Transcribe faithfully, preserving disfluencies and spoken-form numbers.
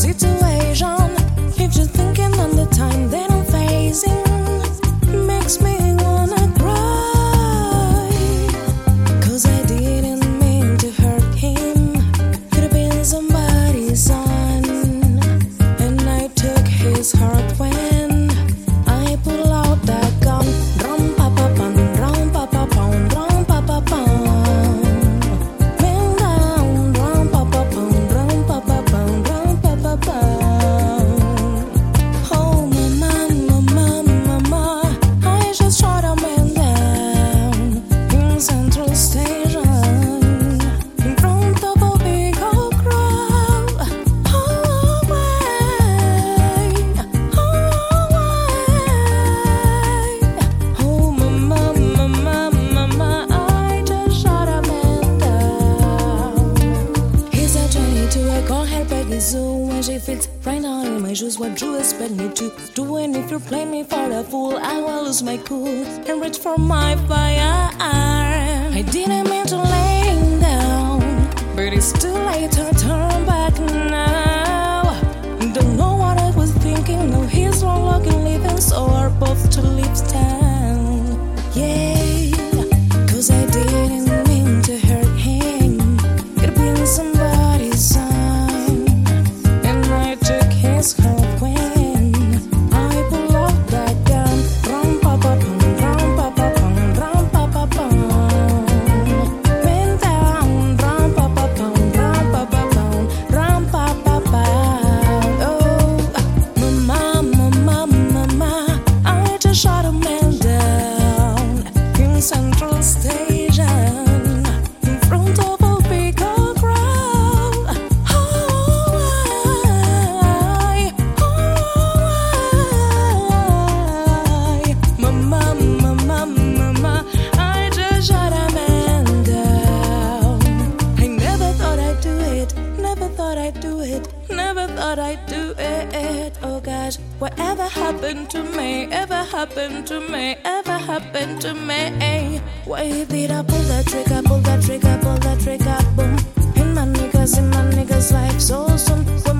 situation. If you're thinking on the time that I'm facing, makes me wanna cry. Cause I didn't mean to hurt him. Could have been somebody's son. And I took his heart when I pull out that gun. Rum pa pa pum, rum pa pa pum, rum pa pa pum. Man down, rum pa pa pum, rum pa pa pum, rum pa pa pum. Oh mama, mama, mama, I just shot a man down in Central Station in front of a big old crowd. Oh way, oh way. Oh mama, mama, mama, I just shot a man down. He's a twenty-two, I call her Peggy Sue. When she fits right now in my shoes, what do you expect me to do? And if you play me for a fool, I will lose my cool and reach for my fire. I didn't mean to lay him down, but it's too late to turn back now. Don't know what I was thinking. No, he's wrong looking, leaving, so we're both to leave town. Yeah, cause I didn't mean to hurt him. Could've been somebody's son. And I took his heart when I pull out that gun. Rum pa pa pum, rum pa pa pum, rum pa pa pum. Man down, rum pa pa pum, rum pa pa pum, rum pa pa pum. Oh, mama, mama, mama, I just shot a man down in Central Station in front of a big old crowd. Oh, I, oh, I, mama, mama, mama, I just shot a man down. I never thought I'd do it, never thought I'd do it, never thought I'd do it. Oh gosh, whatever happened to me, ever happened to me, ever happened to me? Why did I pull that trigger, pull that trigger, pull that trigger, boom? In my niggas, in my niggas' life so soon.